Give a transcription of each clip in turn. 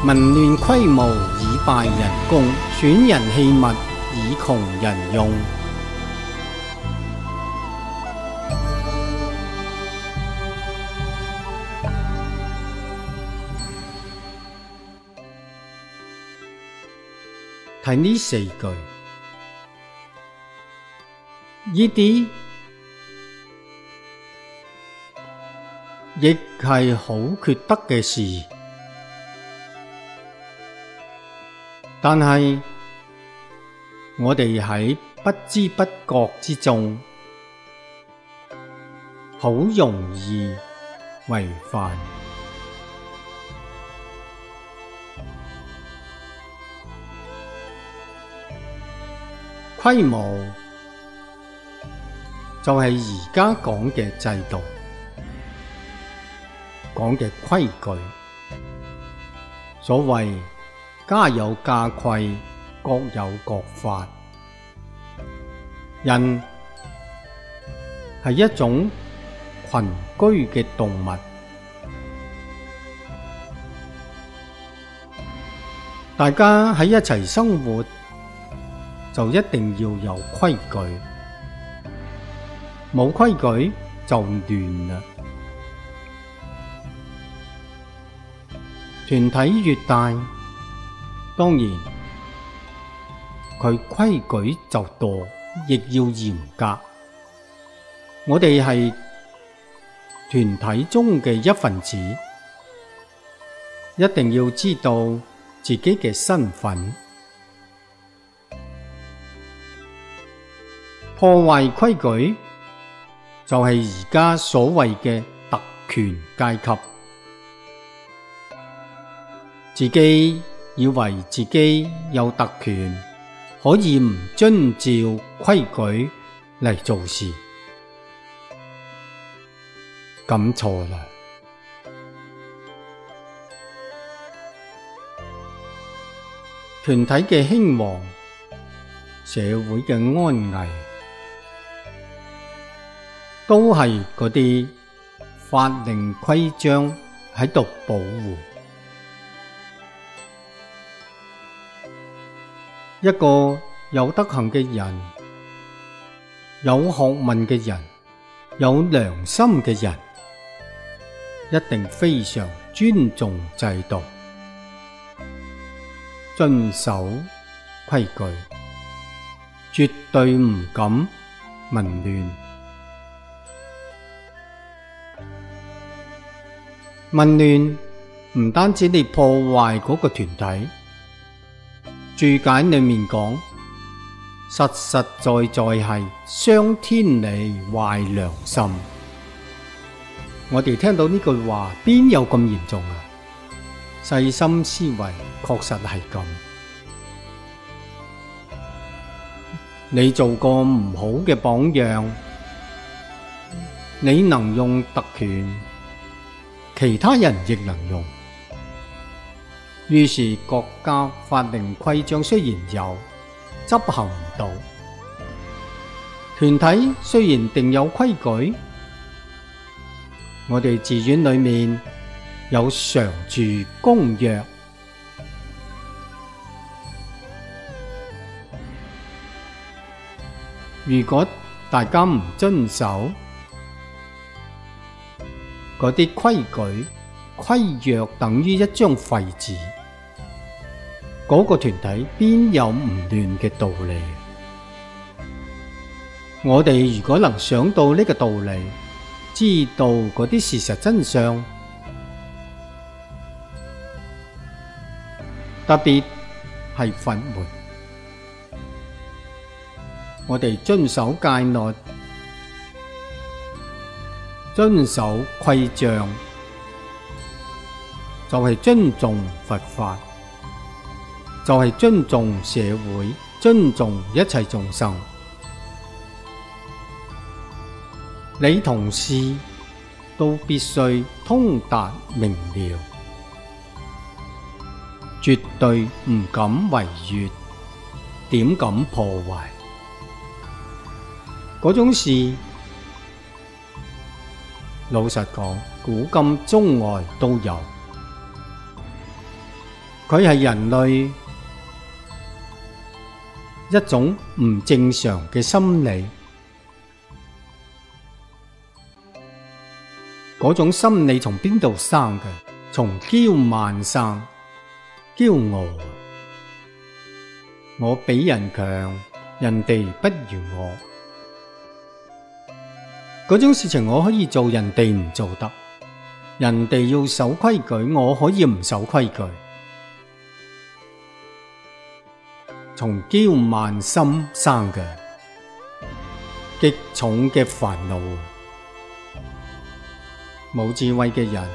民亂規模以敗人功，損人器物以窮人用。睇呢4句，呢啲亦係好缺德嘅事，但係我哋喺不知不覺之中，好容易違犯。規模就係而家講嘅制度，講嘅規矩。所謂家有家規，各有各法。人係一種群居嘅動物，大家喺一齊生活，就一定要有規矩，冇規矩就亂啦。團體越大，當然佢規矩就多，亦要嚴格。我哋係團體中嘅一份子，一定要知道自己嘅身份。破壞規矩就係而家所謂嘅特權階級，自己以為自己有特權，可以唔遵照規矩嚟做事，咁錯啦。團體嘅興旺，社會嘅安危，都係嗰啲法令規章喺度保護。一個有德行嘅人，有學問嘅人，有良心嘅人，一定非常尊重制度，遵守規矩，絕對唔敢民亂。民亂唔單止你破壞嗰個團體，注解裏面講，實實在在係傷天理、壞良心。我哋聽到呢句話，邊有咁嚴重啊？細心思維，確實係咁。你做個唔好嘅榜樣，你能用特權，其他人亦能用。於是國家法令規章雖然有，執行唔到；團體雖然定有規矩，我哋寺院裏面有常住公約，如果大家唔遵守嗰啲規矩，規約等於一張廢紙，嗰個團體邊有唔亂嘅道理？我哋如果能想到呢個道理，知道嗰啲事實真相，特別係佛門，我哋遵守戒律，遵守規章，就係尊重佛法，就係尊重社會，尊重一切眾生。你同事都必須通達明了，絕對唔敢違越，點敢破壞？嗰種事，老實講，古今中外都有。 佢係人類一種唔正常嘅心理，嗰種心理從邊度生嘅？從驕慢生，驕傲。我比人強，人哋不如我。嗰種事情我可以做，人哋唔做得。人哋要守規矩，我可以唔守規矩。從驕慢心生嘅極重嘅煩惱。冇智慧嘅人，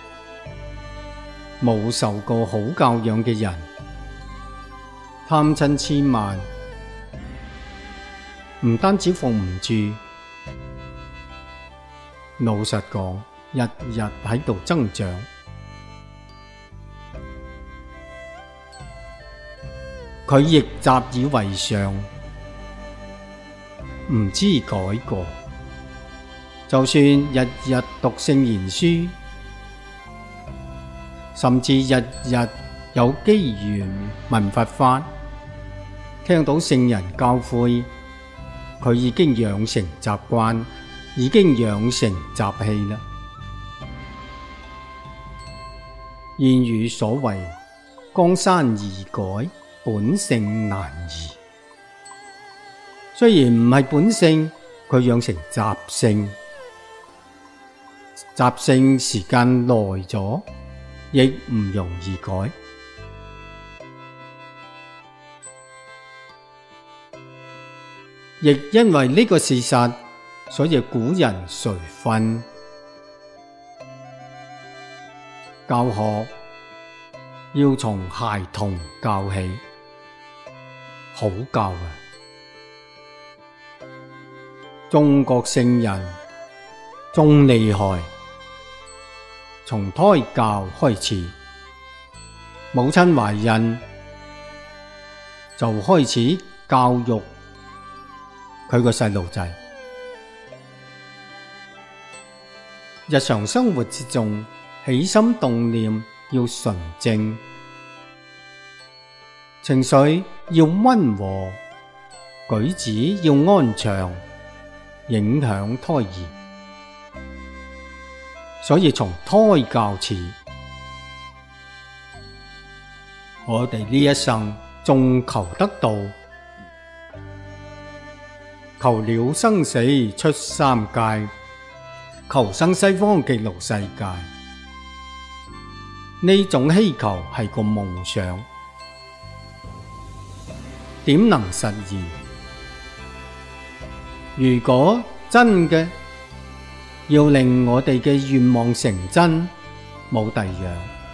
冇受過好教養嘅人，貪嗔癡慢，唔單止服唔住，老實講，日日喺度增長。佢亦習以為常，唔知改過。就算日日讀聖賢書，甚至日日有機緣聞佛法，聽到聖人教誨，佢已經養成習慣，已經養成習氣啦。諺語所謂江山易改，本性難移。雖然唔係本性，佢養成習性，習性時間耐咗，亦唔容易改。亦因為呢個事實，所以古人垂訓教學要從孩童教起，好教啊！中國聖人仲厲害，從胎教開始，母親懷孕就開始教育佢個細路仔。日常生活之中，起心動念要純正，情緒要溫和，舉止要安詳，影響胎兒。所以從胎教始，我哋呢一生仲求得到，求了生死出三界，求生西方極樂世界。呢種希求係個夢想，點能實現？如果真嘅要令我哋嘅願望成真，冇第樣，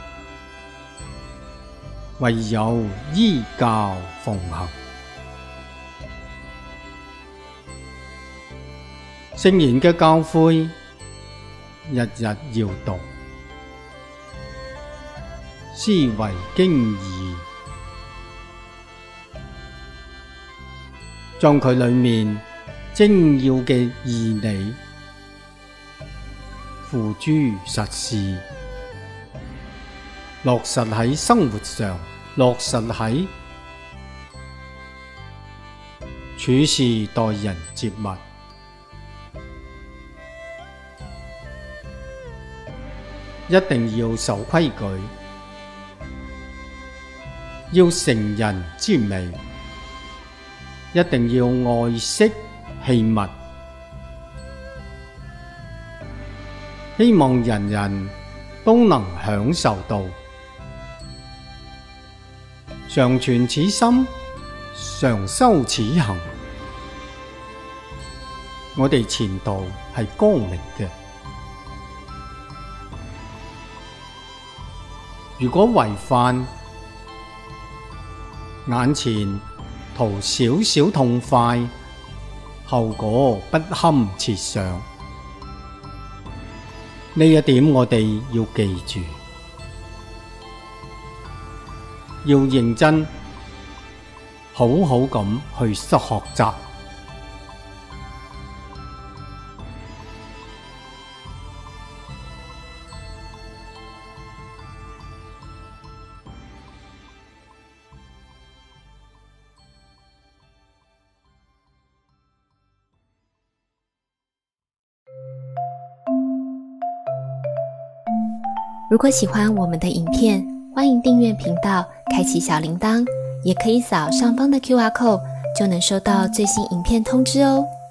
唯有依教奉行。聖賢嘅教誨，日日要讀，思維經義，將佢裏面精要嘅義理付諸實施，落實喺生活上，落實喺處事待人接物。一定要守規矩，要成人之美，一定要愛惜器物，希望人人都能享受到。常存此心，常修此行，我哋前途係光明嘅。如果違犯，眼前圖少少痛快，後果不堪設想。呢一點我哋要記住，要認真，好好咁去學習。 如果喜欢我们的影片，欢迎订阅频道，开启小铃铛，也可以扫上方的 QR code，就能收到最新影片通知哦。